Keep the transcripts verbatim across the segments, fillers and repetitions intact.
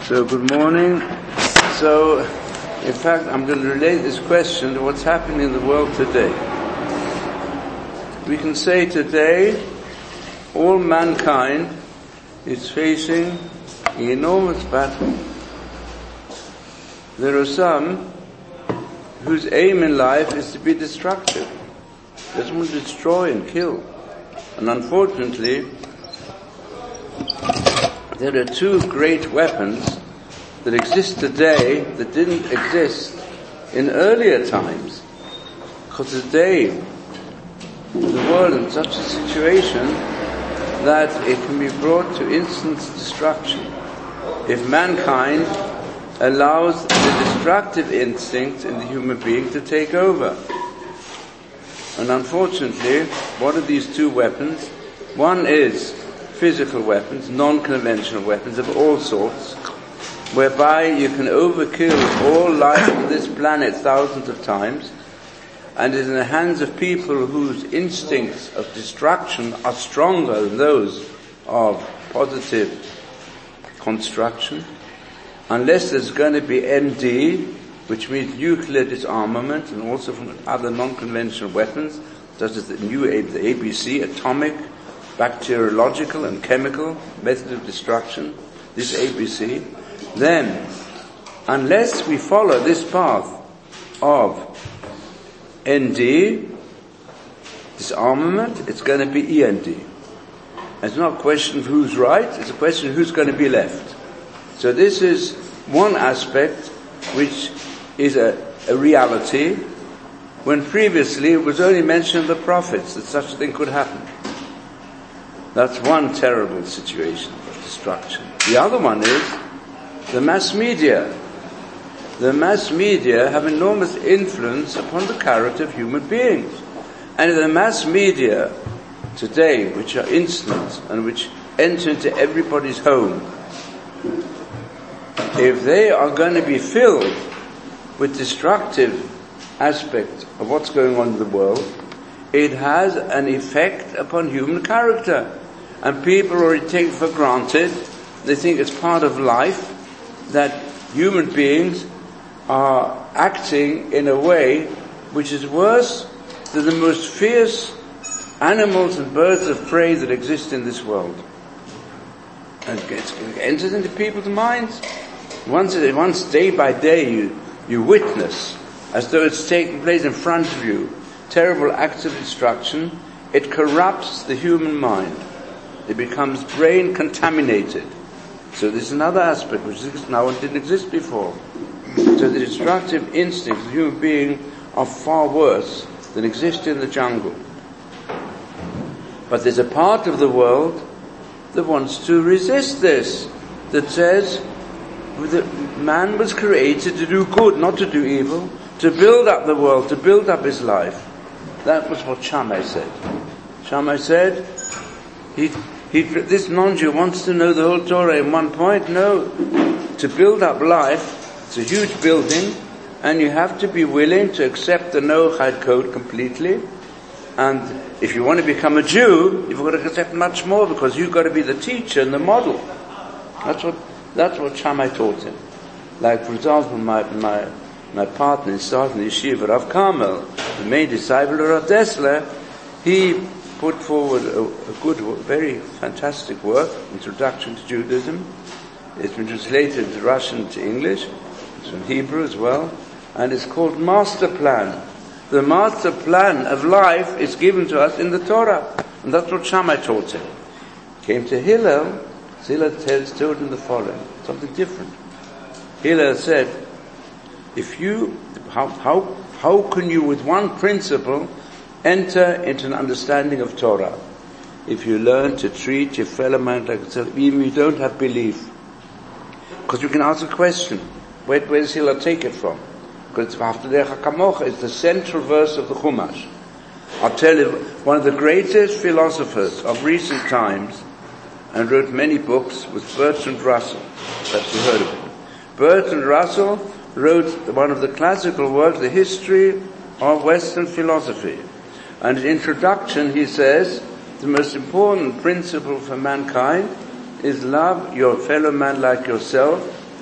So good morning. So, in fact, I'm going to relate this question to what's happening in the world today. We can say today, all mankind is facing an enormous battle. There are some whose aim in life is to be destructive. They just want to destroy and kill. And unfortunately, there are two great weapons that exist today that didn't exist in earlier times. Because today, the world is in such a situation that it can be brought to instant destruction if mankind allows the destructive instinct in the human being to take over. And unfortunately, what are these two weapons? One is physical weapons, non-conventional weapons of all sorts, whereby you can overkill all life on this planet thousands of times, and is in the hands of people whose instincts of destruction are stronger than those of positive construction. Unless there's going to be N D, which means nuclear disarmament, and also from other non-conventional weapons, such as the new A, the A B C, atomic, bacteriological and chemical method of destruction, this A B C, then, unless we follow this path of N D, disarmament, it's going to be E N D. It's not a question of who's right, it's a question of who's going to be left. So this is one aspect which is a, a reality, when previously it was only mentioned in the prophets that such a thing could happen. That's one terrible situation of destruction. The other one is the mass media. The mass media have enormous influence upon the character of human beings. And the mass media today, which are instant and which enter into everybody's home, if they are going to be filled with destructive aspects of what's going on in the world, it has an effect upon human character. And people already take for granted, they think it's part of life, that human beings are acting in a way which is worse than the most fierce animals and birds of prey that exist in this world. And it enters into people's minds. Once, once day by day you, you witness, as though it's taking place in front of you, terrible acts of destruction, it corrupts the human mind. It becomes brain contaminated. So there's another aspect which exists now and didn't exist before. So the destructive instincts of the human being are far worse than exist in the jungle. But there's a part of the world that wants to resist this, that says that man was created to do good, not to do evil, to build up the world, to build up his life. That was what Shammai said. Shammai said, he He, this non-Jew wants to know the whole Torah in one point. No. To build up life, it's a huge building, and you have to be willing to accept the Noahide code completely. And if you want to become a Jew, you've got to accept much more, because you've got to be the teacher and the model. That's what, that's what Shammai taught him. Like, for example, my, my, my partner in starting the yeshiva, Rav Carmel, the main disciple of Rav Dessler, he put forward a, a good, very fantastic work, Introduction to Judaism. It's been translated into Russian to English, it's in Hebrew as well, and it's called Master Plan. The master plan of life is given to us in the Torah, and that's what Shammai taught him. Came to Hillel, Hillel tells, told him the following, something different. Hillel said, if you, how, how, how can you with one principle enter into an understanding of Torah? If you learn to treat your fellow man like yourself, even if you don't have belief. Because you can ask a question, where, where does Hillel take it from? Because V'ahavta kamocha is the central verse of the Chumash. I'll tell you, one of the greatest philosophers of recent times, and wrote many books, was Bertrand Russell. Perhaps you heard of him. Bertrand Russell wrote one of the classical works, The History of Western Philosophy. And in introduction he says, the most important principle for mankind is love your fellow man like yourself,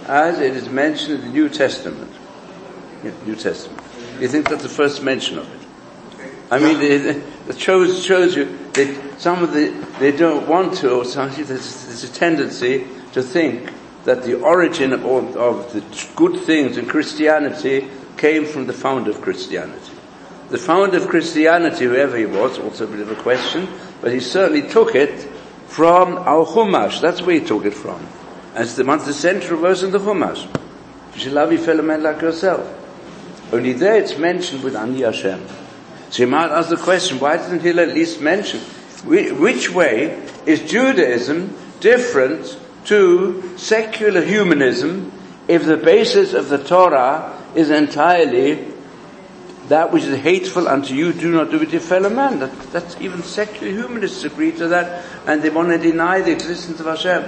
as it is mentioned in the New Testament. Yeah, New Testament. You think that's the first mention of it? I mean, it, it shows, shows you that some of the, they don't want to, or sometimes there's, there's a tendency to think that the origin of, all, of the good things in Christianity came from the founder of Christianity. The founder of Christianity, whoever he was, also a bit of a question, but he certainly took it from our Chumash. That's where he took it from. And it's the, the central verse in the Chumash. You should love your fellow man like yourself. Only there it's mentioned with Ani Hashem. So you might ask the question, why didn't he at least mention? Which way is Judaism different to secular humanism if the basis of the Torah is entirely that which is hateful unto you, do not do with your fellow man? That, that's even secular humanists agree to that, and they want to deny the existence of Hashem.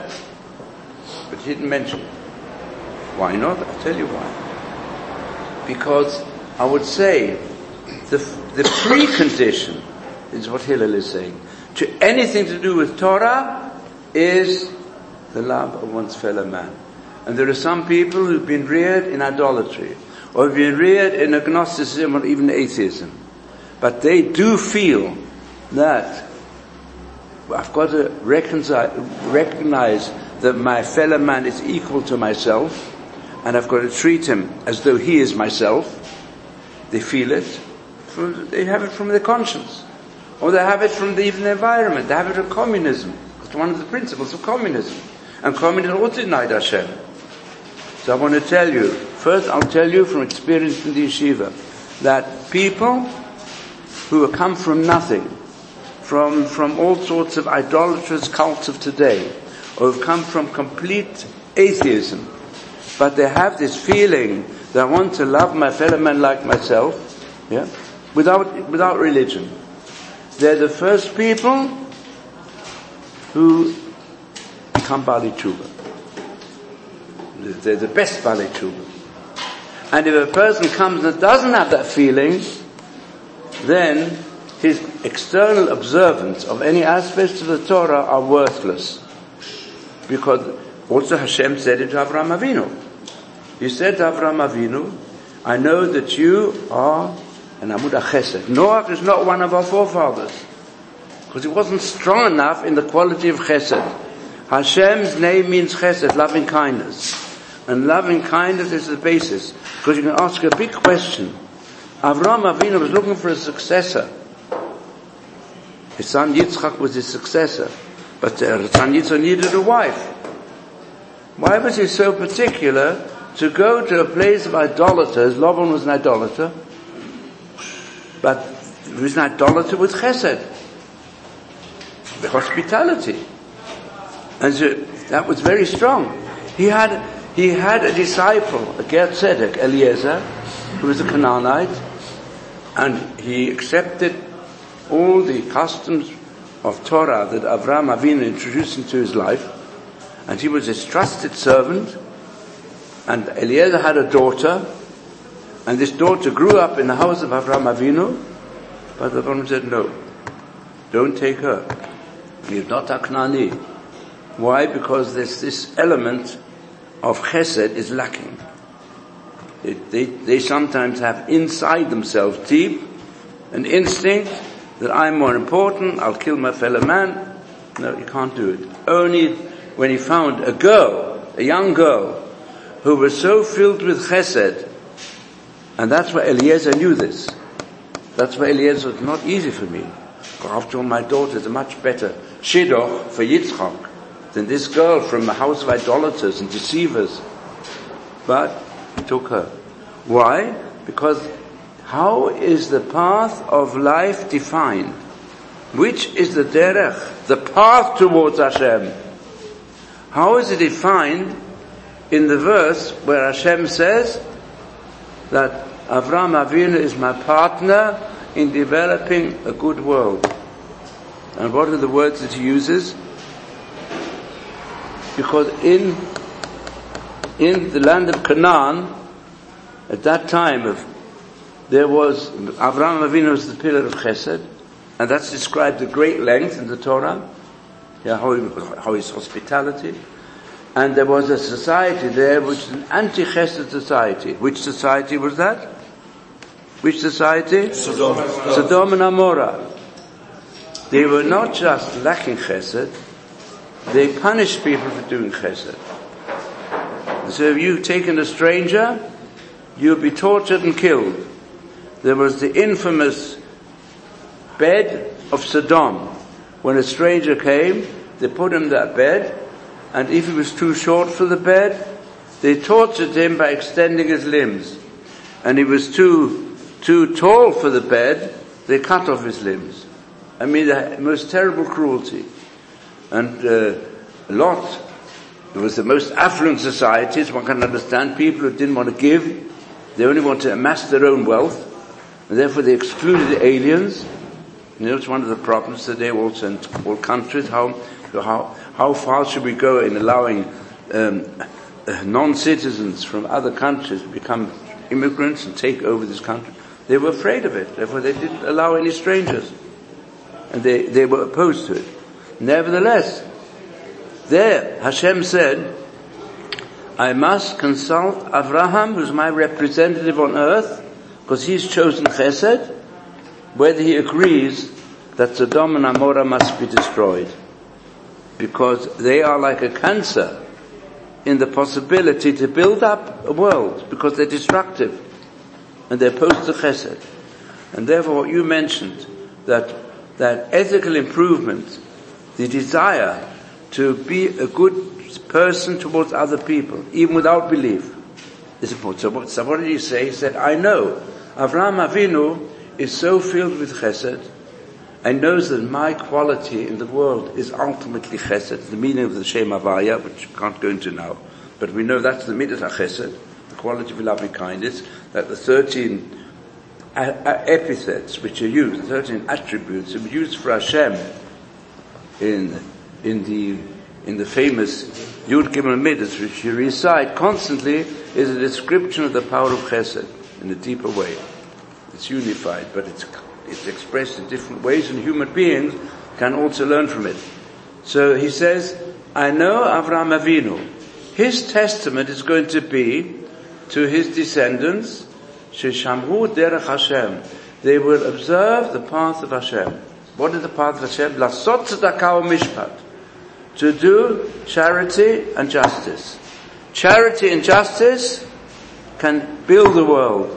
But he didn't mention it. Why not? I'll tell you why. Because I would say the, the precondition is what Hillel is saying. To anything to do with Torah is the love of one's fellow man. And there are some people who've been reared in idolatry, or have been reared in agnosticism or even atheism. But they do feel that I've got to reconcile, recognize that my fellow man is equal to myself, and I've got to treat him as though he is myself. They feel it. From, they have it from their conscience. Or they have it from the, even the environment. They have it from communism. It's one of the principles of communism. And communism also denied Hashem. So I want to tell you, first I'll tell you from experience in the yeshiva, that people who have come from nothing, from, from all sorts of idolatrous cults of today, or have come from complete atheism, but they have this feeling that I want to love my fellow man like myself, yeah, without, without religion. They're the first people who become Bali Tshuva. They're the best Bali Tshuva. And if a person comes and doesn't have that feeling, then his external observance of any aspects of the Torah are worthless. Because also Hashem said it to Avraham Avinu. He said to Avraham Avinu, I know that you are an Amud HaChesed. Noah is not one of our forefathers, because he wasn't strong enough in the quality of Chesed. Hashem's name means Chesed, loving kindness. And loving kindness is the basis. Because you can ask a big question. Avraham Avinu was looking for a successor. His son Yitzchak was his successor. But his son Yitzchak needed a wife. Why was he so particular to go to a place of idolaters? Laban was an idolater. But he was an idolater with Chesed. The hospitality. And so that was very strong. He had He had a disciple, a Ger Tzedek, Eliezer, who was a Canaanite, and he accepted all the customs of Torah that Avraham Avinu introduced into his life, and he was his trusted servant, and Eliezer had a daughter, and this daughter grew up in the house of Avraham Avinu, but Avraham said, no, don't take her. She's not a Knaani. Why? Because there's this element of Chesed is lacking. They, they, they sometimes have inside themselves deep an instinct that I'm more important, I'll kill my fellow man. No, you can't do it. Only when he found a girl, a young girl, who was so filled with Chesed, and that's why Eliezer knew this. That's why Eliezer was not easy for me. After all, my daughter is a much better shidduch for Yitzchak than this girl from a house of idolaters and deceivers. But he took her. Why? Because how is the path of life defined? Which is the derech, the path towards Hashem? How is it defined in the verse where Hashem says that Avraham Avinu is my partner in developing a good world? And what are the words that he uses? Because in in the land of Canaan, at that time, of there was Avraham Avinu was the pillar of Chesed, and that's described at great length in the Torah. Yeah, how, how his hospitality. And there was a society there which is an anti-chesed society. Which society was that? Which society? Sodom. Sodom and Amorah. They were not just lacking chesed, they punished people for doing chesed. So if you've taken a stranger, you'll be tortured and killed. There was the infamous bed of Sodom. When a stranger came, they put him in that bed, and if he was too short for the bed, they tortured him by extending his limbs. And he was too, too tall for the bed, they cut off his limbs. I mean, the most terrible cruelty. And uh, Lot, it was the most affluent societies, one can understand, people who didn't want to give, they only want to amass their own wealth, and therefore they excluded the aliens. You know, it's one of the problems today also in all countries, how, how, how far should we go in allowing um, non-citizens from other countries to become immigrants and take over this country. They were afraid of it, therefore they didn't allow any strangers. And they, they were opposed to it. Nevertheless, there Hashem said, I must consult Avraham, who's my representative on earth, because he's chosen chesed, whether he agrees that Sodom and Amorah must be destroyed. Because they are like a cancer in the possibility to build up a world, because they're destructive and they're opposed to chesed. And therefore what you mentioned, that that ethical improvement, the desire to be a good person towards other people, even without belief, is important. So what, so what did he say? He said, I know Avraham Avinu is so filled with chesed, and knows that my quality in the world is ultimately chesed, the meaning of the Shem Havaya, which we can't go into now, but we know that's the midat chesed, the quality of loving kindness, that the thirteen a- a- epithets which are used, the thirteen attributes, are used for Hashem in in the in the famous Yud Gimel Midas, which you recite constantly, is a description of the power of chesed in a deeper way. It's unified, but it's it's expressed in different ways, and human beings can also learn from it. So he says, I know Avraham Avinu. His testament is going to be to his descendants, Sheshamru derech Hashem. They will observe the path of Hashem. What is the path of Hashem? Lasot tzedakah u'mishpat. To do charity and justice. Charity and justice can build the world.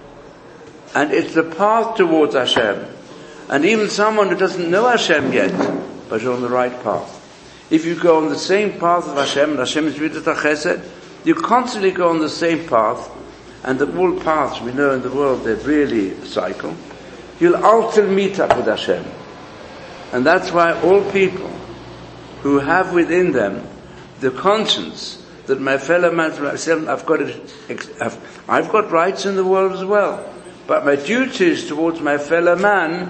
And it's the path towards Hashem. And even someone who doesn't know Hashem yet, but is on the right path. If you go on the same path of Hashem, and Hashem is Midat HaChesed, you constantly go on the same path, and the all paths we know in the world, they're really a cycle, you'll ultimately meet up with Hashem. And that's why all people who have within them the conscience that my fellow man, I've got it, I've got rights in the world as well, but my duties towards my fellow man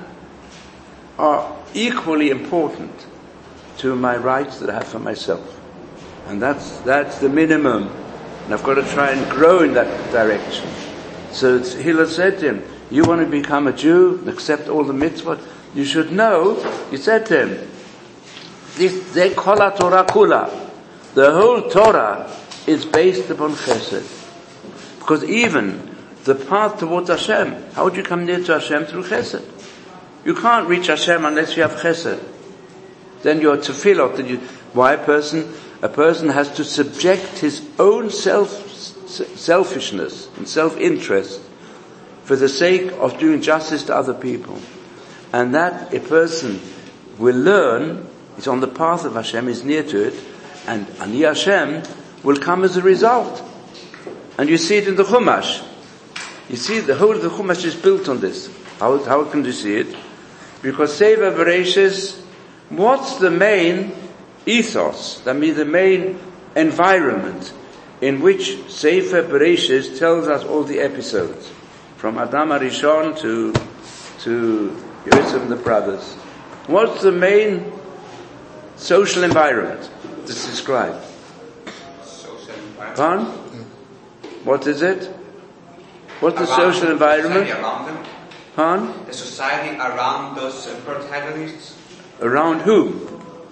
are equally important to my rights that I have for myself. And that's, that's the minimum. And I've got to try and grow in that direction. So Hillel said to him, you want to become a Jew and accept all the mitzvot? You should know, he said to him, this, they call a Torah kula. The whole Torah is based upon chesed. Because even the path towards Hashem, how would you come near to Hashem? Through chesed. You can't reach Hashem unless you have chesed. Then you're tefillot. Then you, why a person? A person has to subject his own self, selfishness and self-interest for the sake of doing justice to other people. And that a person will learn, is on the path of Hashem, is near to it, and Ani Hashem will come as a result. And you see it in the Chumash. You see the whole of the Chumash is built on this. How, how can you see it? Because Sefer Bereshis, what's the main ethos, that means the main environment in which Sefer Bereshis tells us all the episodes, from Adam HaRishon to to Yosef and the brothers. What's the main social environment that's described? Social environment. Pardon? What is it? What's the Around social environment? Society around them. Pardon? The society around those uh, protagonists. Around whom?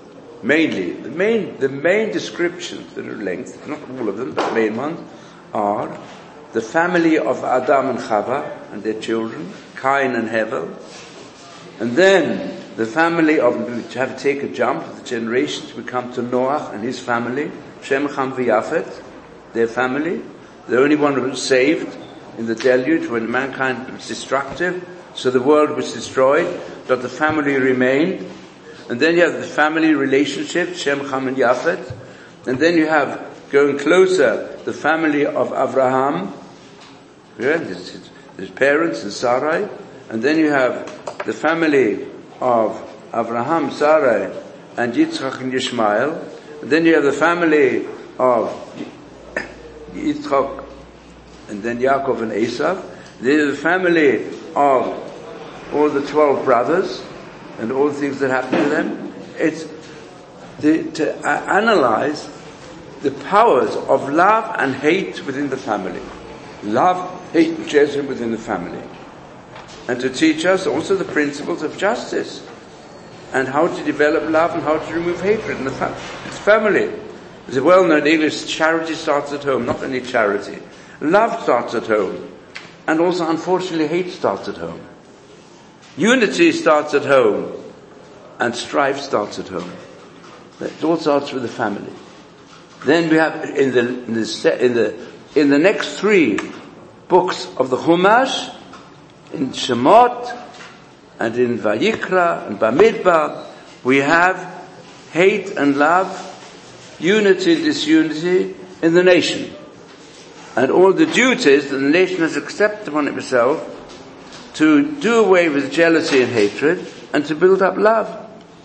mainly, the main, the main descriptions that are at length, not all of them, but the main ones, are the family of Adam and Chava and their children, Cain and Hevel, and then the family of, which have to take a jump, the generations, we come to Noach and his family, Shem, Cham, V'Yafet, their family, the only one who was saved in the deluge when mankind was destructive, so the world was destroyed, but the family remained. And then you have the family relationship, Shem, Cham, and Yafet. And then you have, going closer, the family of Abraham, yeah, his, his parents and Sarai. And then you have the family of Abraham, Sarai, and Yitzchak and Yishmael. And then you have the family of Yitzchak and then Yaakov and Esav. Then you have the family of all the twelve brothers and all the things that happened to them. It's the, to uh, analyze the powers of love and hate within the family. Love, hate, chesed within the family. And to teach us also the principles of justice and how to develop love and how to remove hatred in the family. It's family. There's a well-known English, charity starts at home. Not only charity. Love starts at home. And also, unfortunately, hate starts at home. Unity starts at home. And strife starts at home. It all starts with the family. Then we have, in the, in the, in the, in the next three books of the Chumash, in Shemot, and in Vayikra, and Bamidbar, we have hate and love, unity, disunity in the nation. And all the duties that the nation has accepted upon itself to do away with jealousy and hatred and to build up love.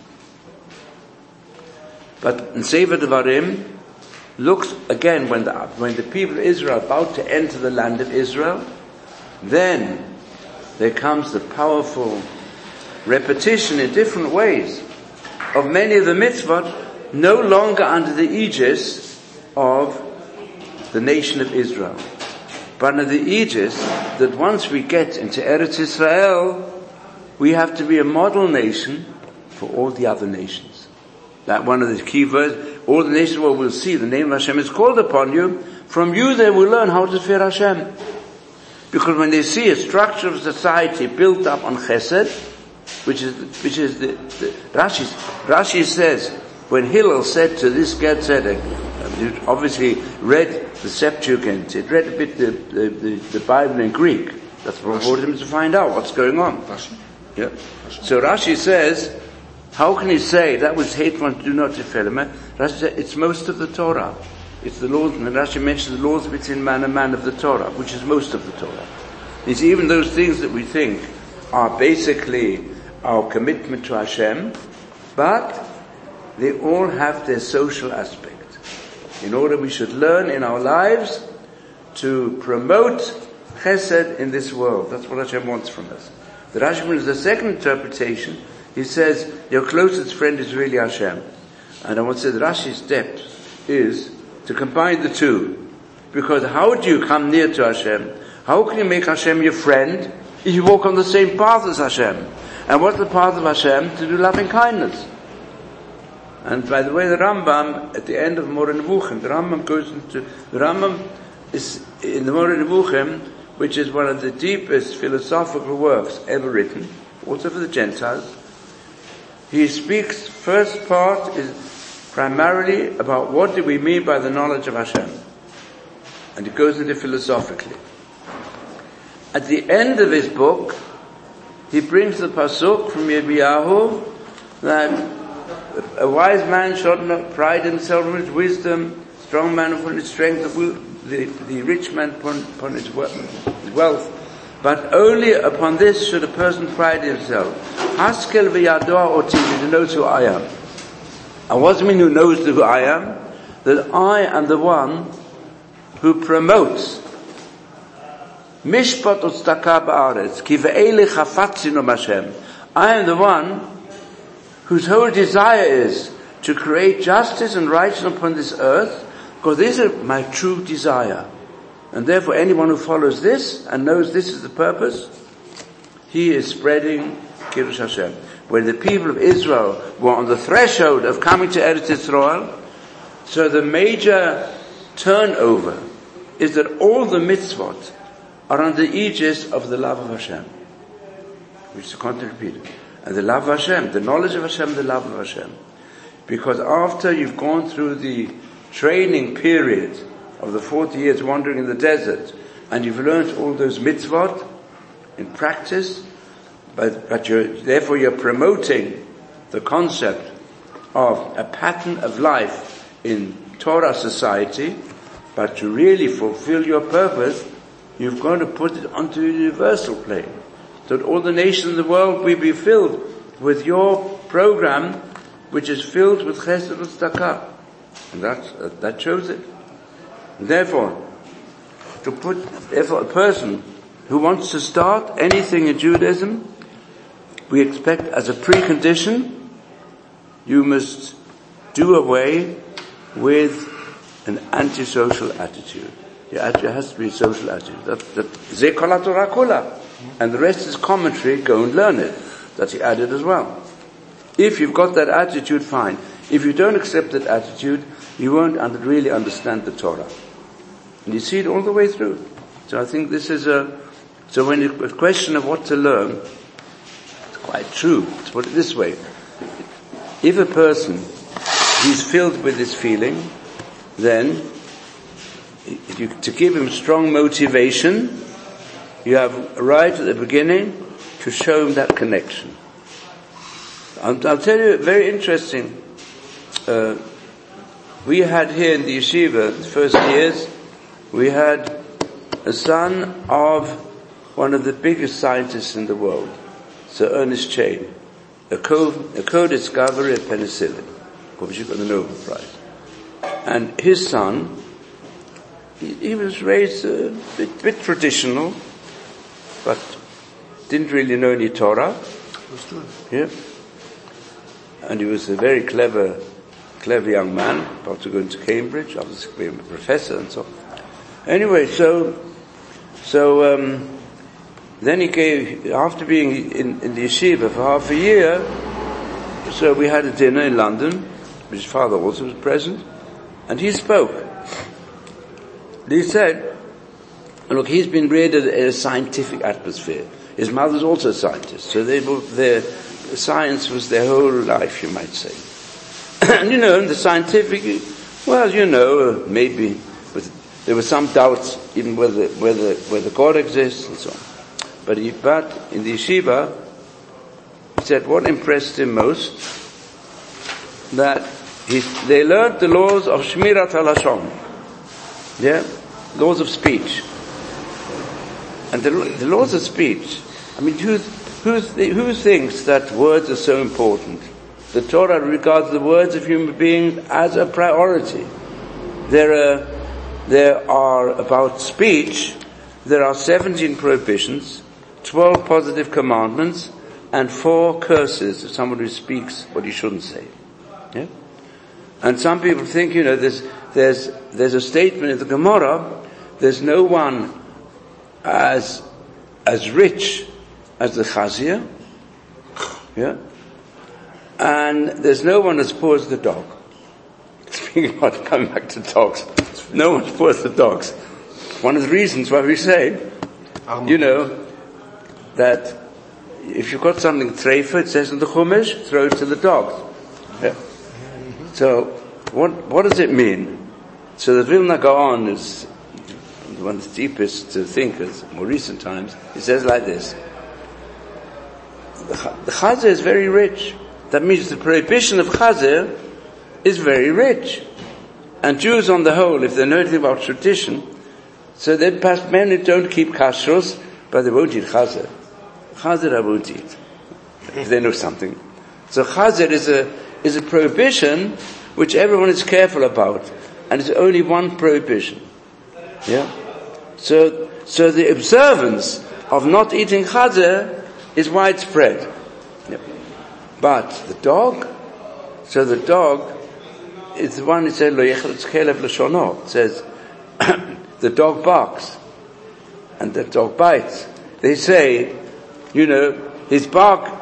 But in Sefer Devarim looks again when the, when the people of Israel are about to enter the land of Israel, then there comes the powerful repetition in different ways of many of the mitzvot no longer under the aegis of the nation of Israel, but under the aegis that once we get into Eretz Israel, we have to be a model nation for all the other nations. That one of the key verses, all the nations will see the name of Hashem is called upon you. From you they will learn how to fear Hashem. Because when they see a structure of society built up on chesed, which is, which is the, the Rashi, Rashi says, when Hillel said to this Ger Tzedek, he obviously read the Septuagint, he read a bit the, the, the, the Bible in Greek. That's what brought him to find out what's going on. Rashi. Yeah. So Rashi says, how can he say that was hate one do not defile him? Rashi says, it's most of the Torah. It's the laws, and Rashi mentions the laws between man and man of the Torah, which is most of the Torah. It's even those things that we think are basically our commitment to Hashem, but they all have their social aspect. In order we should learn in our lives to promote chesed in this world. That's what Hashem wants from us. The Rashi is the second interpretation. He says, your closest friend is really Hashem. And I want to say the Rashi's depth is to combine the two. Because how do you come near to Hashem? How can you make Hashem your friend if you walk on the same path as Hashem? And what's the path of Hashem? To do loving kindness. And by the way, the Rambam, at the end of Moreh Nevuchim, the Rambam goes into, the Rambam is in the Moreh Nevuchim, which is one of the deepest philosophical works ever written, also for the Gentiles. He speaks, first part is primarily about what do we mean by the knowledge of Hashem. And it goes into philosophically. At the end of his book, he brings the pasuk from Yirmiyahu that a wise man should not pride himself on his wisdom, strong man upon his strength, the, the rich man upon, upon his wealth. But only upon this should a person pride himself. Haskel v'yadoa otimi, who knows who I am. And what does it mean who knows who I am? That I am the one who promotes Mishpat u'tzedakah ba'aretz, ki ve'ele chafatzin Hashem. I am the one whose whole desire is to create justice and righteousness upon this earth, because this is my true desire. And therefore anyone who follows this and knows this is the purpose, he is spreading Kiddush Hashem. where the people of Israel were on the threshold of coming to Eretz Yisrael. So the major turnover is that all the mitzvot are under the aegis of the love of Hashem, which I can't repeat it. And the love of Hashem, the knowledge of Hashem, the love of Hashem. Because after you've gone through the training period of the forty years wandering in the desert, and you've learned all those mitzvot in practice, but, but you're, therefore you're promoting the concept of a pattern of life in Torah society, but to really fulfill your purpose, you've got to put it onto a universal plane. So that all the nations of the world will be filled with your program, which is filled with chesed and tzedakah. And that, that shows it. And therefore, to put, therefore a person who wants to start anything in Judaism, we expect as a precondition, you must do away with an antisocial attitude. Your attitude has to be a social attitude. That, that, Ze kol haTorah kula. And the rest is commentary, go and learn it. That's he added as well. If you've got that attitude, fine. If you don't accept that attitude, you won't under, really understand the Torah. And you see it all the way through. So I think this is a, so when it's a question of what to learn, it's quite true. Let's put it this way. If a person, he's filled with this feeling, then if you, to give him strong motivation, you have right at the beginning to show him that connection. I'll, I'll tell you, very interesting. Uh, we had here in the yeshiva, the first years, we had a son of one of the biggest scientists in the world, Sir Ernest Chain, a co, a co-discoverer of penicillin, for which he got the Nobel Prize. And his son, he, he was raised a bit, bit traditional, but didn't really know any Torah. Yeah. And he was a very clever, clever young man, about to go into Cambridge, after becoming a professor and so on. Anyway, so, so, um, then he gave, after being in, in the yeshiva for half a year, so we had a dinner in London, his father also was present, and he spoke. He said, look, he's been reared in a scientific atmosphere. His mother's also a scientist, so they both, their science was their whole life, you might say. And you know, the scientific, well, you know, maybe, but there were some doubts even whether, whether, whether God exists and so on. But he, but in the yeshiva, he said what impressed him most, that he, they learned the laws of Shmirat HaLashon. Yeah? Laws of speech. And the, the laws of speech, I mean, who, who, who thinks that words are so important? The Torah regards the words of human beings as a priority. There are, there are about speech, there are seventeen prohibitions, twelve positive commandments, and four curses of someone who speaks what he shouldn't say. Yeah? And some people think, you know, there's, there's, there's a statement in the Gemara, there's no one as, as rich as the Chazir, yeah? And there's no one as poor as the dog. Speaking about coming back to dogs, no one's poor as the dogs. One of the reasons why we say, you know, that if you've got something treifa, it says in the Chumash, throw it to the dogs. Yeah. So, what what does it mean? So the Vilna Gaon is one of the deepest thinkers, more recent times. He says like this: the, the Chazir is very rich. That means the prohibition of Chazir is very rich. And Jews on the whole, if they know anything about tradition, so they pass men who don't keep kashrus, but they won't eat Chazir. Chazir I won't eat. If they know something. So Chazir is a, is a prohibition which everyone is careful about. And it's only one prohibition. Yeah? So, so the observance of not eating Chazir is widespread. Yeah. But the dog, so the dog is the one who said, Lo yechlitz kelev l'shono. It says, the dog barks, and the dog bites. They say, you know, his bark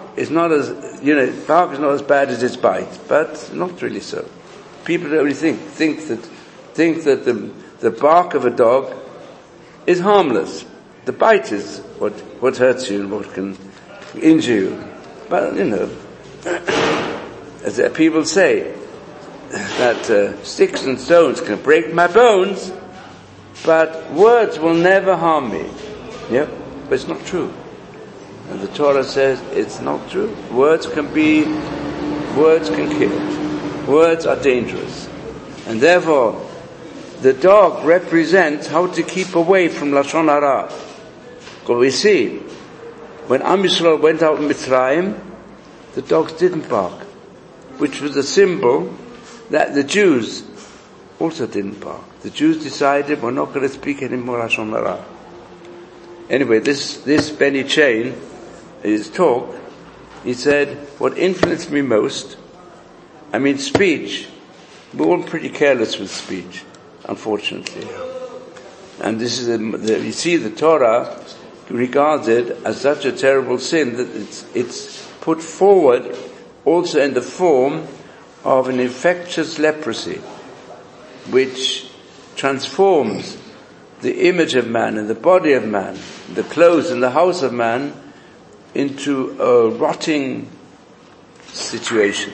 is not as, you know, bark is not as bad as its bite, but not really so. People only think, think that, think that the, the bark of a dog is harmless. The bite is what, what hurts you and what can injure you. But, you know, as people say, that uh, sticks and stones can break my bones, but words will never harm me. Yep, but it's not true. And the Torah says it's not true. Words can be, words can kill. Words are dangerous. And therefore, the dog represents how to keep away from Lashon Hara. Because we see, when Am Yisrael went out in Mitzrayim, the dogs didn't bark, which was a symbol that the Jews also didn't bark. The Jews decided, we're not going to speak anymore Lashon Hara. Anyway, this, this Benny Chain, in his talk, he said, what influenced me most, I mean speech, we're all pretty careless with speech, unfortunately. And this is, a, the, you see the Torah regards it as such a terrible sin that it's, it's put forward also in the form of an infectious leprosy, which transforms the image of man and the body of man, the clothes and the house of man, into a rotting situation.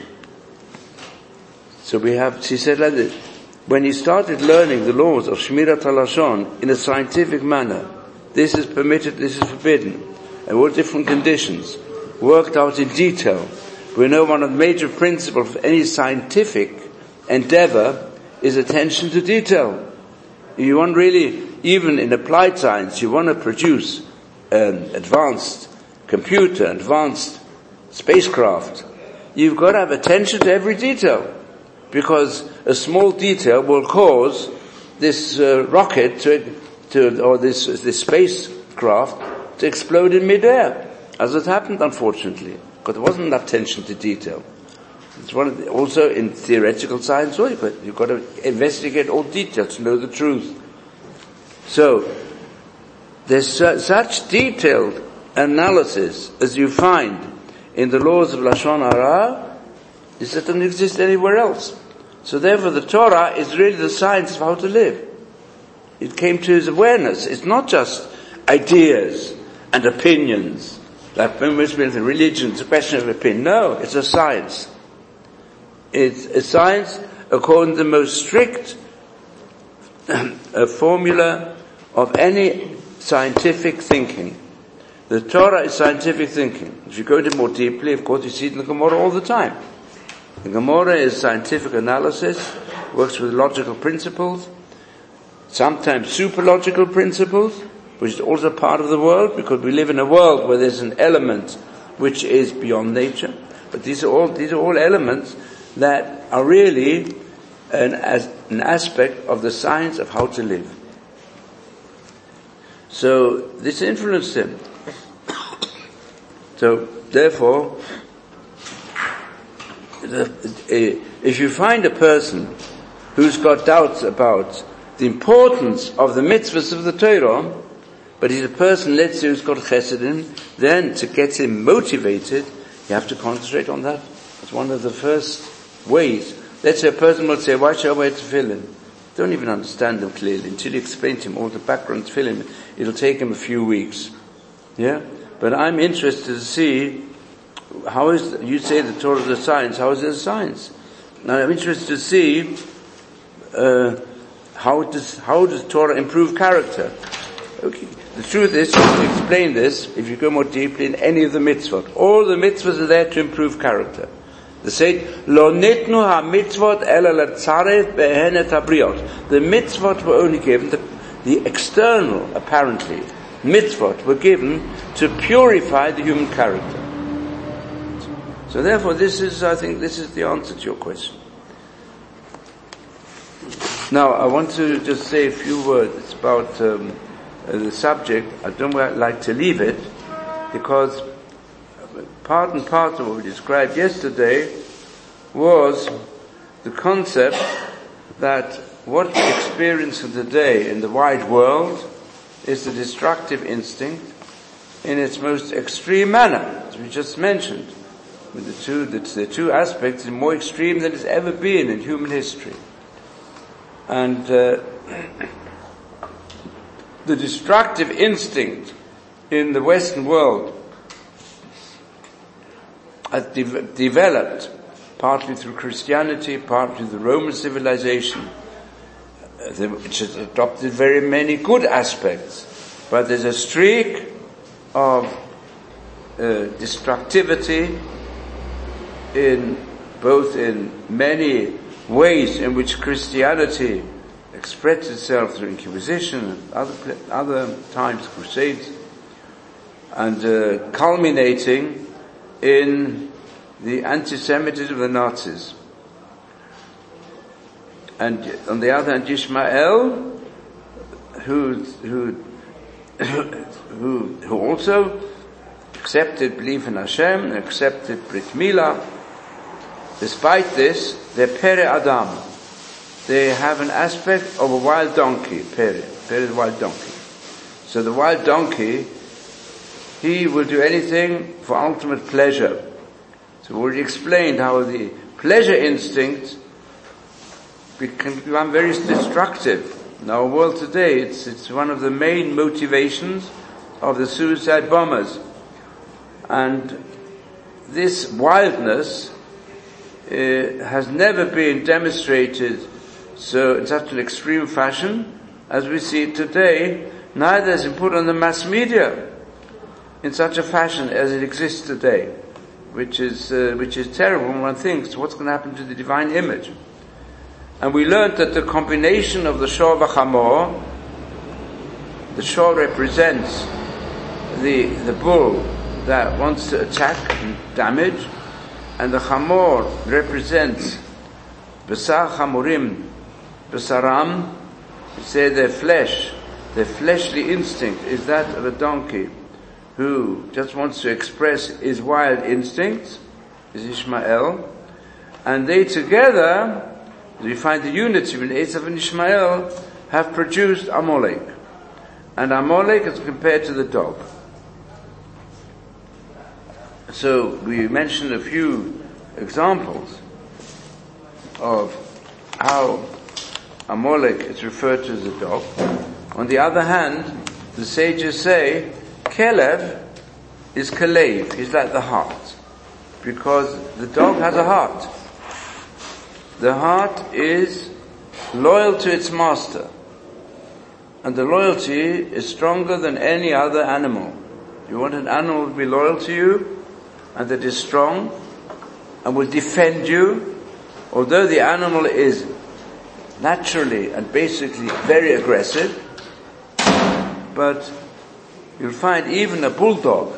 So we have, she said like this, when he started learning the laws of Shmirat HaLashon in a scientific manner, this is permitted, this is forbidden, and all different conditions, worked out in detail. We know one of the major principles of any scientific endeavor is attention to detail. You want really, even in applied science, you want to produce an advanced computer, advanced spacecraft. You've got to have attention to every detail, because a small detail will cause this uh, rocket to, to, or this this spacecraft to explode in midair, as it happened, unfortunately, because there wasn't enough attention to detail. It's one of the, also in theoretical science, but you've got to investigate all details to know the truth. So, there's su- such detailed analysis as you find in the laws of Lashon Hara, this doesn't exist anywhere else. So therefore the Torah is really the science of how to live. It came to his awareness. It's not just ideas and opinions, like when we're speaking of religion, it's a question of opinion. No, it's a science. It's a science according to the most strict uh, formula of any scientific thinking. The Torah is scientific thinking. If you go into it more deeply, of course you see it in the Gemara all the time. The Gemara is scientific analysis, works with logical principles, sometimes superlogical principles, which is also part of the world, because we live in a world where there's an element which is beyond nature. But these are all, these are all elements that are really an, as an aspect of the science of how to live. So this influenced him. So therefore, if you find a person who's got doubts about the importance of the mitzvahs of the Torah, but he's a person, let's say, who's got chesed in him, then to get him motivated, you have to concentrate on that. That's one of the first ways. Let's say a person will say, why should I wear tefillin? Don't even understand them clearly. Until you explain to him all the background tefillin, it'll take him a few weeks. Yeah? But I'm interested to see, how is, you say the Torah is a science, how is it a science? Now I'm interested to see, uh, how does, how does Torah improve character? Okay. The truth is, you can explain this, if you go more deeply, in any of the mitzvot. All the mitzvahs are there to improve character. They say, Lo nitnu ha-mitzvot ela l'tzaref behenet habriot. The mitzvot were only given, the, the external, apparently, mitzvot were given to purify the human character. So therefore, this is, I think, this is the answer to your question. Now, I want to just say a few words about um, uh, the subject. I don't like to leave it, because part and part of what we described yesterday was the concept that what we experience today in the wide world is the destructive instinct, in its most extreme manner, as we just mentioned, with the two, the, the two aspects, more extreme than it's ever been in human history. And uh, the destructive instinct in the Western world has de- developed partly through Christianity, partly through the Roman civilization, uh, the, which has adopted very many good aspects, but there's a streak of uh, destructivity in both in many ways in which Christianity expressed itself through Inquisition and other other times crusades, and uh, culminating in the anti-Semitism of the Nazis. And on the other hand, Ishmael, who who who who also accepted belief in Hashem and accepted Brit Milah. Despite this, they're Pere Adam. They have an aspect of a wild donkey. Pere, Pere is a wild donkey. So the wild donkey, he will do anything for ultimate pleasure. So we already explained how the pleasure instinct can become very destructive. In our world today, it's, it's one of the main motivations of the suicide bombers. And this wildness uh, has never been demonstrated so in such an extreme fashion as we see it today. Neither has it put on the mass media in such a fashion as it exists today, which is uh, which is terrible when one thinks what's going to happen to the divine image. And we learned that the combination of the Shor v'Chamor, the Shor represents the the bull that wants to attack and damage, and the Chamor represents Besar Chamorim, Besaram, say their flesh, their fleshly instinct is that of a donkey who just wants to express his wild instincts, is Ishmael, and they together, we find the unity between Esav and Ishmael, have produced Amalek. And Amalek is compared to the dog. So we mentioned a few examples of how Amalek is referred to as a dog. On the other hand, the sages say Kelev is Kalev, he's like the heart, because the dog has a heart. The heart is loyal to its master, and the loyalty is stronger than any other animal. You want an animal to be loyal to you, and that is strong, and will defend you, although the animal is naturally and basically very aggressive, but you'll find even a bulldog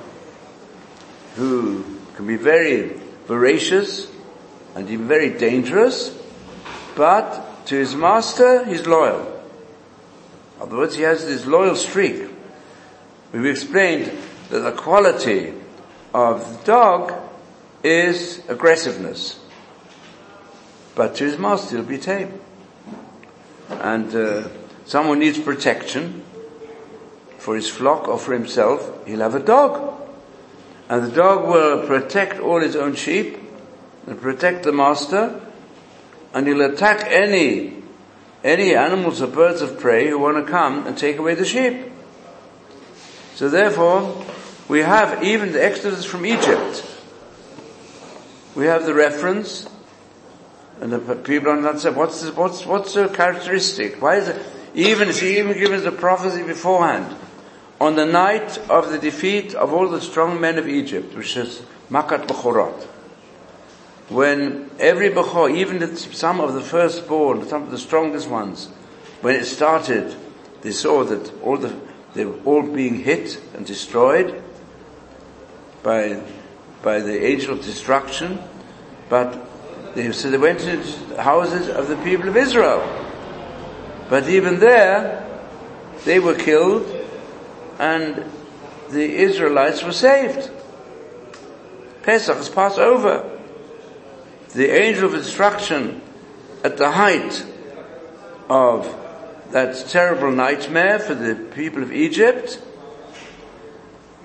who can be very voracious and even very dangerous, but to his master he's loyal. In other words, he has this loyal streak. We've explained that the quality of the dog is aggressiveness, but to his master he'll be tame. And uh, someone needs protection for his flock or for himself, he'll have a dog. And the dog will protect all his own sheep and protect the master, and he'll attack any any animals or birds of prey who want to come and take away the sheep. So therefore, we have even the Exodus from Egypt. We have the reference, and the people on that side, what's this, what's what's so characteristic? Why is it even is he even given the prophecy beforehand? On the night of the defeat of all the strong men of Egypt, which is Makat Bechorot, when every Bechor, even the, some of the firstborn, some of the strongest ones, when it started, they saw that all the they were all being hit and destroyed by by the angel of destruction, but they, so they went into the houses of the people of Israel. But even there, they were killed, and the Israelites were saved. Pesach is passed over. The angel of destruction at the height of that terrible nightmare for the people of Egypt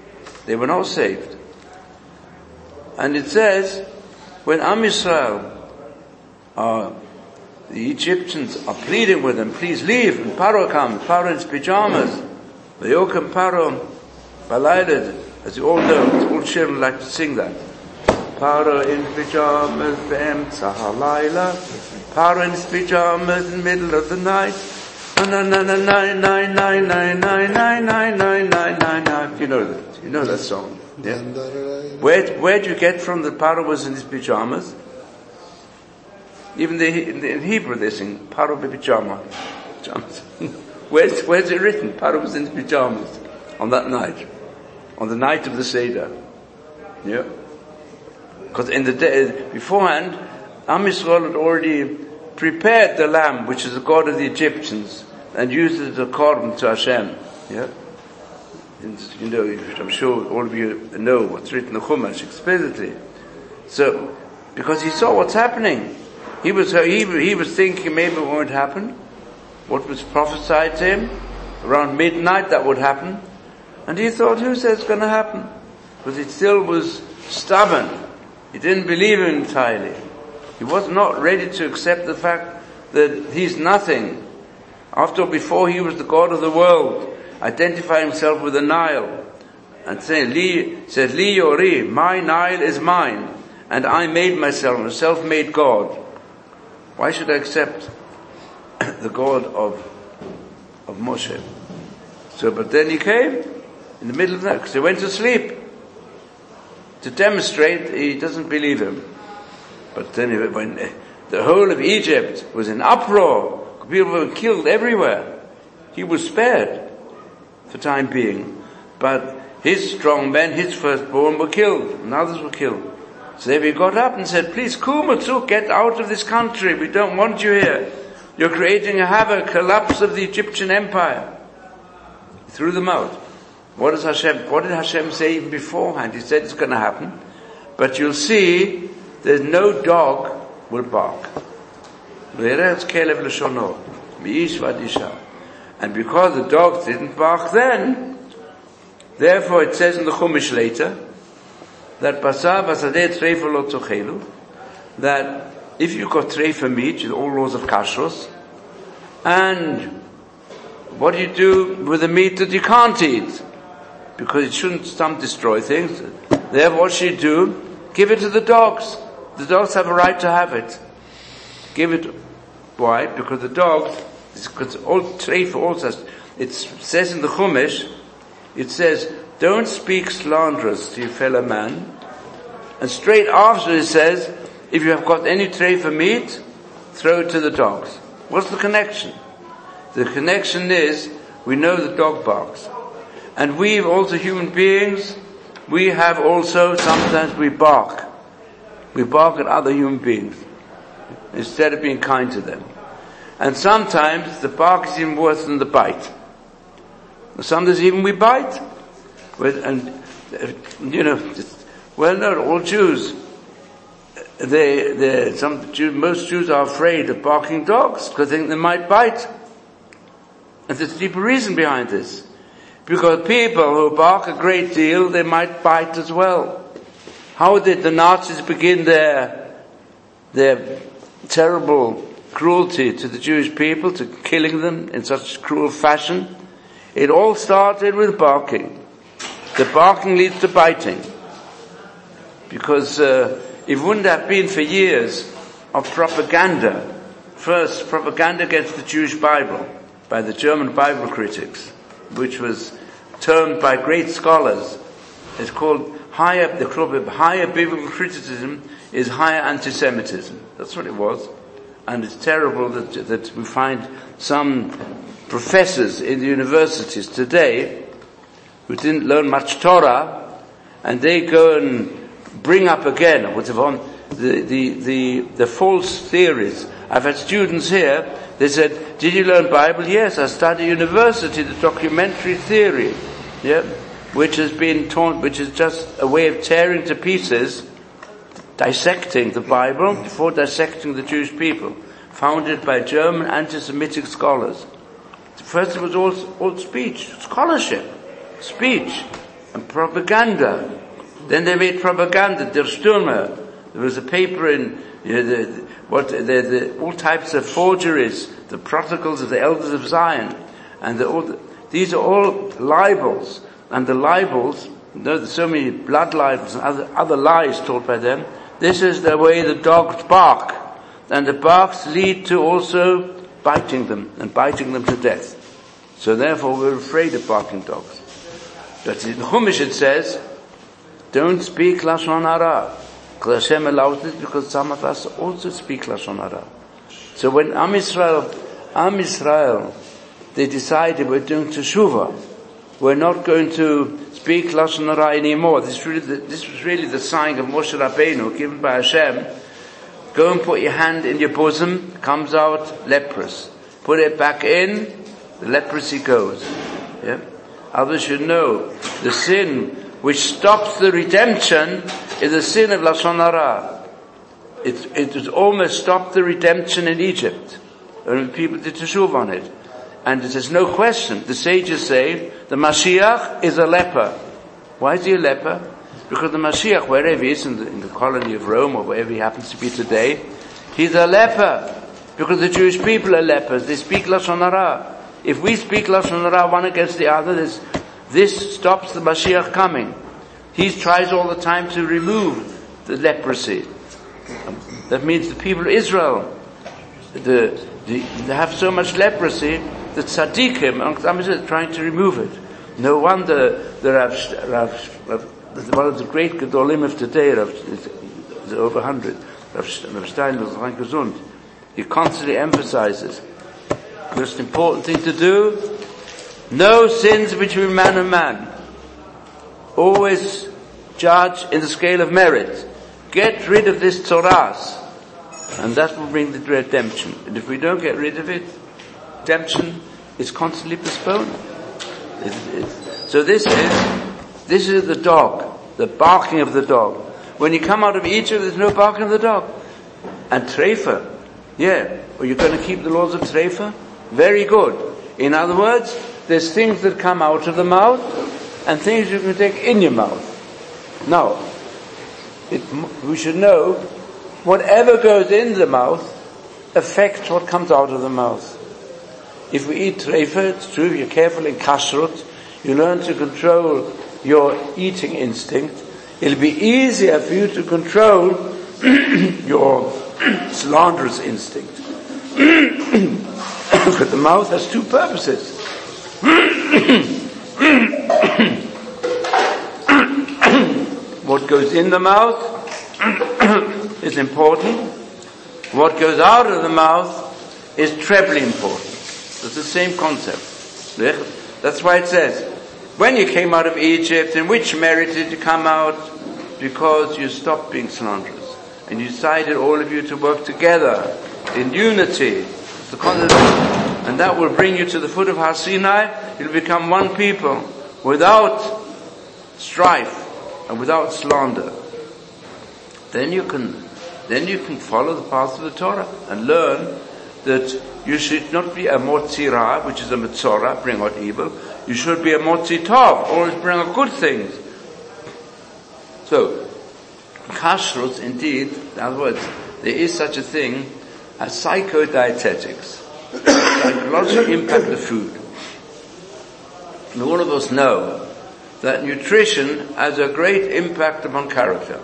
They were not saved. And it says, when Am Yisrael, uh, the Egyptians are pleading with them, please leave, and Paro comes, Paro in his pajamas, V'yokem Paro Balayla, as you all know, all children like to sing that. Paro in pajamas, Be'emtza halayla, Paro in his pajamas in the middle of the night, na na na nine nine nine nine nine nine nine nine nine nine nine. You know that. You know that song. Yeah. Where where do you get from that Paro was in his pajamas? Even the, in, the, in Hebrew they sing Paro be pajama. Pajamas. where's where's it written? Paro was in his pajamas on that night, on the night of the Seder. Yeah. Because in the day beforehand, Am Yisrael had already prepared the lamb, which is the god of the Egyptians, and used it as a korban to Hashem. Yeah. And, you know, I'm sure all of you know what's written in the Chumash explicitly. So, because he saw what's happening, he was he, he was thinking maybe it won't happen. What was prophesied to him around midnight that would happen, and he thought, who says it's going to happen? Because he still was stubborn. He didn't believe it entirely. He was not ready to accept the fact that he's nothing. After all, before he was the God of the world, identifying himself with the Nile, and saying, Li, said, Li Yori, my Nile is mine, and I made myself, a self-made God. Why should I accept the God of, of Moshe? So, but then he came, in the middle of that, because he went to sleep, to demonstrate he doesn't believe him. But then when the whole of Egypt was in uproar, people were killed everywhere, he was spared for time being. But his strong men, his firstborn, were killed, and others were killed. So then he got up and said, please, Kumatsu, get out of this country. We don't want you here. You're creating a havoc, collapse of the Egyptian empire. He threw them out. What does Hashem, what did Hashem say even beforehand? He said it's going to happen. But you'll see, there's no dog will bark. And because the dogs didn't bark then, therefore it says in the Chumash later, that that if you got treifa meat, with all laws of kashrus, and what do you do with the meat that you can't eat? Because it shouldn't some destroy things. Therefore what should you do? Give it to the dogs. The dogs have a right to have it. Give it. Why? Because the dogs, because all treifa also, it says in the Chumash, it says, don't speak slanderous to your fellow man. And straight after it says, if you have got any treifa meat, throw it to the dogs. What's the connection? The connection is, we know the dog barks. And we also human beings, we have also, sometimes we bark. We bark at other human beings, instead of being kind to them. And sometimes the bark is even worse than the bite. Sometimes even we bite. And, you know, well known, all Jews, they, they, some Jews, most Jews are afraid of barking dogs, because they think they might bite. And there's a deeper reason behind this. Because people who bark a great deal, they might bite as well. How did the Nazis begin their, their terrible cruelty to the Jewish people, to killing them in such cruel fashion? It all started with barking. The barking leads to biting. Because uh, it wouldn't have been for years of propaganda. First, propaganda against the Jewish Bible by the German Bible critics, which was termed by great scholars. It's called higher, the club of higher biblical criticism is higher anti-Semitism. That's what it was. And it's terrible that, that we find some professors in the universities today who didn't learn much Torah, and they go and bring up again whatever the, the, the, the false theories. I've had students here, they said, did you learn Bible? Yes, I studied university, the documentary theory, yeah, which has been taught, which is just a way of tearing to pieces, dissecting the Bible before dissecting the Jewish people, founded by German anti-Semitic scholars. First it was all, all speech, scholarship, speech. and propaganda. Then they made propaganda, Der Stürmer. There was a paper in, you know, the, what, the, the, all types of forgeries, the protocols of the elders of Zion, and the, all the, these are all libels, and the libels, you know, there's so many blood libels and other, other lies taught by them. This is the way the dogs bark, and the barks lead to also biting them, and biting them to death. So therefore we're afraid of barking dogs. But in Chumash it says, don't speak Lashon Hara. Because Hashem allowed it, because some of us also speak Lashon Hara. So when Am Yisrael, Am Yisrael, they decided we're doing Teshuvah, we're not going to speak Lashon Hara anymore. This is really the, this was really the sign of Moshe Rabbeinu given by Hashem. Go and put your hand in your bosom, comes out leprous. Put it back in, the leprosy goes. Yeah? Others should know the sin which stops the redemption is the sin of Lashon Hara. It, it has almost stopped the redemption in Egypt. And people did teshuv on it. And there's no question. The sages say the Mashiach is a leper. Why is he a leper? Because the Mashiach, wherever he is, in the, in the colony of Rome or wherever he happens to be today, he's a leper. Because the Jewish people are lepers. They speak Lashon Hara. If we speak Lashon Hara one against the other, this, this stops the Mashiach coming. He tries all the time to remove the leprosy. That means the people of Israel, the, the, they have so much leprosy that tzaddikim amongst Am Yisrael are trying to remove it. No wonder the Rav, Rav, Rav, one of the great Gedolim of today, Rav, over a hundred, Rav Steinmetz Gesund, he constantly emphasizes the most important thing to do, no sins between man and man. Always judge in the scale of merit. Get rid of this tzoras, and that will bring the redemption. And if we don't get rid of it, redemption is constantly postponed. It, it, so this is, this is the dog, the barking of the dog. When you come out of Egypt, there's no barking of the dog. And treifa, yeah, are you going to keep the laws of treifa? Very good. In other words, there's things that come out of the mouth, and things you can take in your mouth. Now, it, we should know, whatever goes in the mouth affects what comes out of the mouth. If we eat treifa, it's true, you're careful in kashrut, you learn to control your eating instinct, it'll be easier for you to control your slanderous instinct. But the mouth has two purposes. What goes in the mouth is important. What goes out of the mouth is trebly important. It's the same concept. That's why it says, when you came out of Egypt, in which merit did you come out? Because you stopped being slanderous. And you decided, all of you, to work together in unity. The concept, and that will bring you to the foot of Har Sinai. You'll become one people without strife and without slander. Then you can, then you can follow the path of the Torah and learn that you should not be a motzi ra, which is a metzora, bring out evil. You should be a motzi tov, always bring out good things. So, kashrut, indeed, in other words, there is such a thing as psychodietetics, psychological impact of food. And all of us know that nutrition has a great impact upon character.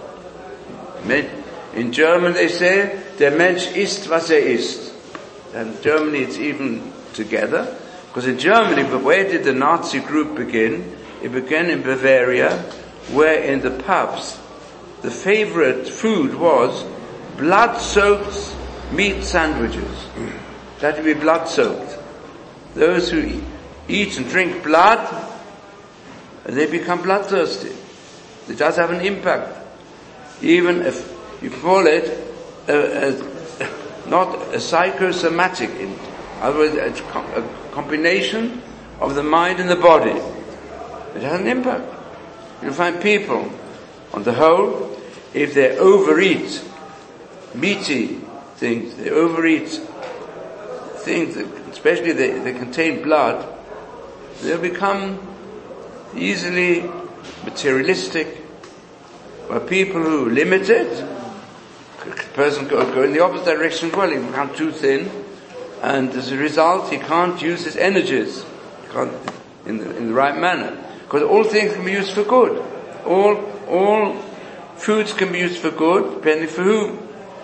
In German they say, der Mensch isst, was er isst. And in Germany it's even together. Because in Germany, but where did the Nazi group begin? It began in Bavaria, where in the pubs, the favorite food was blood-soaked meat sandwiches. It had to be blood-soaked. Those who eat and drink blood, they become bloodthirsty. It does have an impact. Even if you call it a, a, not a psychosomatic, in other words, a, a combination of the mind and the body. It has an impact. You'll find people, on the whole, if they overeat meaty things, they overeat things that, especially they, they contain blood, they'll become easily materialistic, where people who limit it, a person go, go in the opposite direction as well, he becomes too thin, and as a result he can't use his energies he can't, in, the, in the right manner. Because all things can be used for good. All, all foods can be used for good, depending for whom.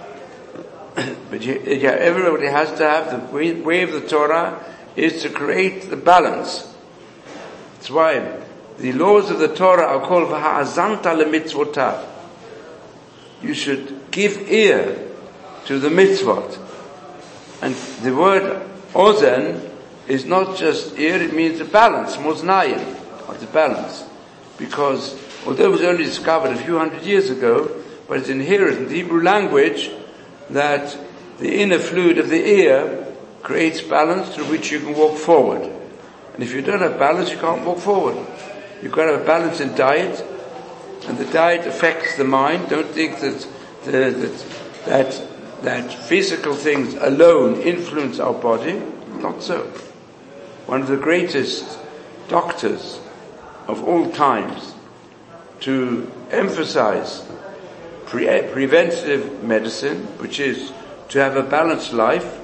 But you, yeah, everybody has to have the way, way of the Torah is to create the balance. That's why the laws of the Torah are called v'ha'azanta lemitzvotav. You should give ear to the mitzvot. And the word ozen is not just ear, it means a balance, moznayim, of the balance. Because although it was only discovered a few hundred years ago, but it's inherent in the Hebrew language that the inner fluid of the ear creates balance through which you can walk forward. And if you don't have balance, you can't walk forward. You've got to have balance in diet, and the diet affects the mind. Don't think that the, that, that that physical things alone influence our body. Not so. One of the greatest doctors of all times to emphasize pre- preventive medicine, which is to have a balanced life,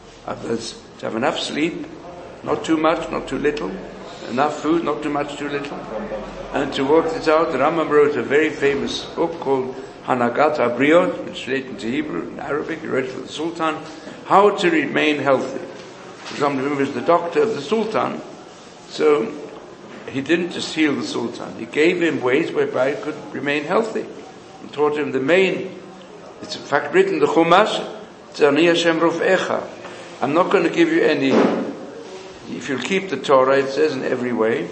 to have enough sleep, not too much, not too little, enough food, not too much, too little, and to work this out. The Rambam wrote a very famous book called Hanagat Abriot, which is related into Hebrew and Arabic. He wrote it for the Sultan, how to remain healthy. For example, he was the doctor of the Sultan, so he didn't just heal the Sultan. He gave him ways whereby he could remain healthy. He taught him the main, it's in fact written in the Chumash, Tzani Hashem Rofecha. I'm not going to give you any, if you'll keep the Torah, it says in every way,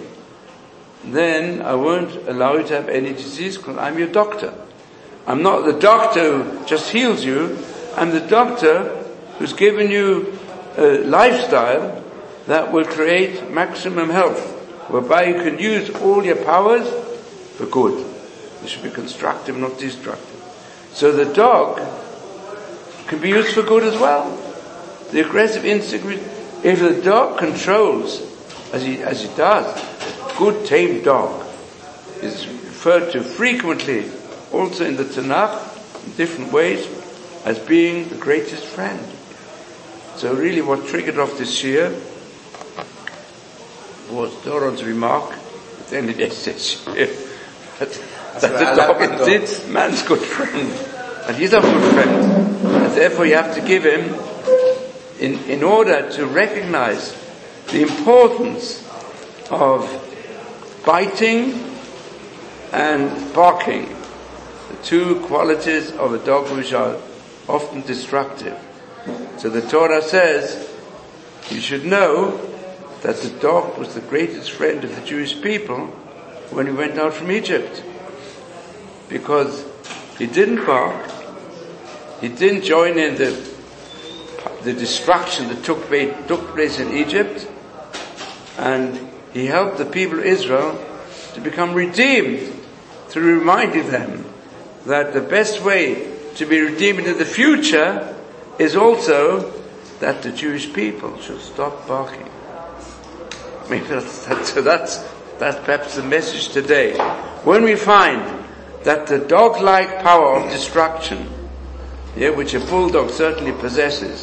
then I won't allow you to have any disease because I'm your doctor. I'm not the doctor who just heals you. I'm the doctor who's given you a lifestyle that will create maximum health, whereby you can use all your powers for good. It should be constructive, not destructive. So the dog can be used for good as well. The aggressive instinct, if the dog controls, as he, as he does, a good tamed dog is referred to frequently, also in the Tanakh, in different ways, as being the greatest friend. So really what triggered off this year was Doron's remark at the end of yesterday's that, that the dog is man's good friend. And he's our good friend. And therefore you have to give him, in, in order to recognize the importance of biting and barking, the two qualities of a dog which are often destructive. So the Torah says, you should know that the dog was the greatest friend of the Jewish people when he went out from Egypt. Because he didn't bark, he didn't join in the the destruction that took place, took place in Egypt, and he helped the people of Israel to become redeemed through reminding them that the best way to be redeemed in the future is also that the Jewish people should stop barking. Maybe that's, that's, so that's, that's perhaps the message today. When we find that the dog-like power of destruction, yeah, which a bulldog certainly possesses,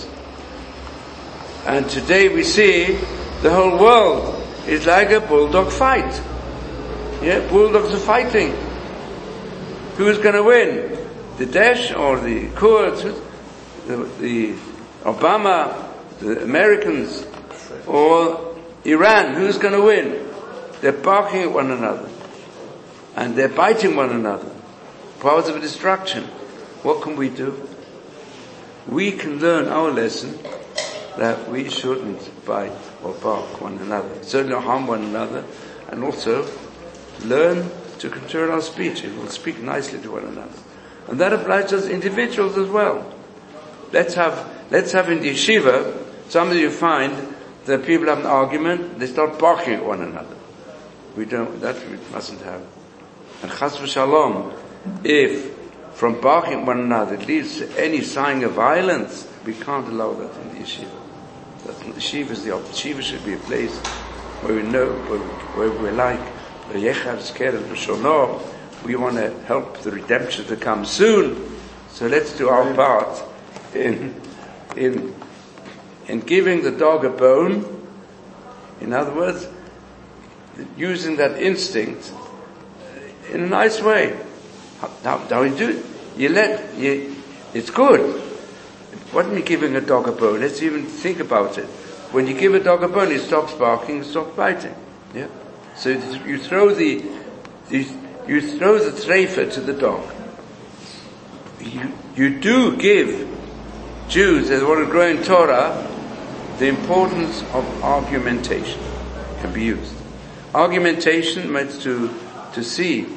and today we see the whole world is like a bulldog fight. Yeah, bulldogs are fighting. Who's going to win? The Daesh or the Kurds? The, the Obama, the Americans, or Iran? Who's going to win? They're barking at one another, and they're biting one another. Powers of destruction. What can we do? We can learn our lesson that we shouldn't bite or bark one another, certainly harm one another, and also learn to control our speech. We will speak nicely to one another, and that applies to us individuals as well. Let's have let's have in the yeshiva. Some of you find that people have an argument, they start barking at one another. We don't. That we mustn't have. And chas v'shalom, if from barking at one another it leads to any sign of violence, we can't allow that in the yeshiva. That's, the yeshiva is the opposite. Yeshiva should be a place where we know, where, where we're like We want to help the redemption to come soon. So let's do our part in, in, in giving the dog a bone. In other words, using that instinct in a nice way. How, how do you do it? You let, you, it's good. What are you giving a dog a bone? Let's even think about it. When you give a dog a bone, he stops barking, he stops biting. Yeah? So you throw the, you, you throw the treifa to the dog. You, you do give Jews that want to grow in Torah the importance of argumentation. Can be used. Argumentation means to, to see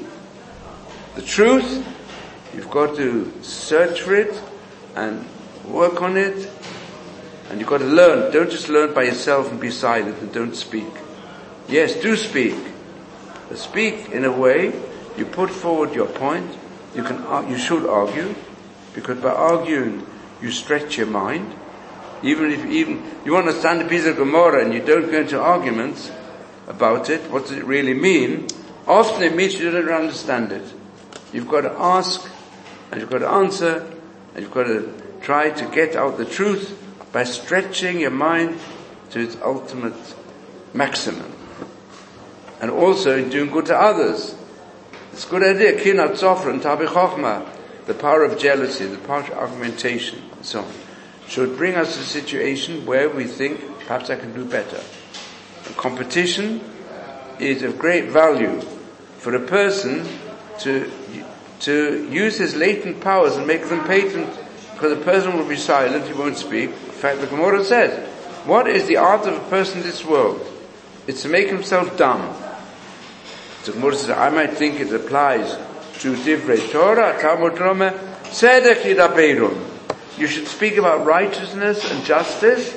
the truth. You've got to search for it and work on it, and you've got to learn. Don't just learn by yourself and be silent and don't speak. Yes, do speak. But speak in a way, you put forward your point. You can, you should argue, because by arguing, you stretch your mind. Even if, even, you understand a piece of Gemara and you don't go into arguments about it, what does it really mean? Often it means you don't understand it. You've got to ask, and you've got to answer, and you've got to try to get out the truth by stretching your mind to its ultimate maximum. And also in doing good to others. It's a good idea. Kinat Zofra and Tabi Chochma, the power of jealousy, the power of argumentation, and so on, should bring us to a situation where we think, perhaps I can do better. And competition is of great value for a person to, to use his latent powers and make them patent. Because the person will be silent, he won't speak. In fact, the Gemara says, what is the art of a person in this world? It's to make himself dumb. So the Gemara says, I might think it applies to Divrei Torah, Talmud Roma, Tzedek Yidaberun. You should speak about righteousness and justice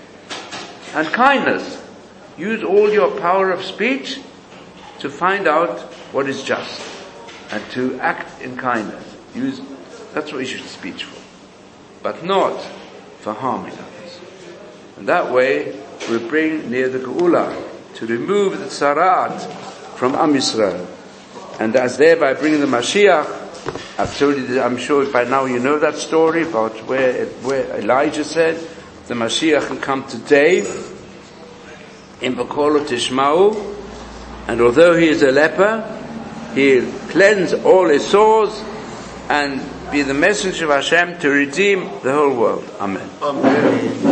and kindness. Use all your power of speech to find out what is just and to act in kindness. Use, that's what you should speak for. But not for harming others. And that way, we bring near the Geula to remove the Tzarat from Am Yisrael. And as thereby bringing the Mashiach, I've told you that, I'm sure by now you know that story about where, where Elijah said, the Mashiach can come today, in B'kolo Tishma'u, and although he is a leper, he'll cleanse all his sores, and be the messenger of Hashem to redeem the whole world. Amen. Amen.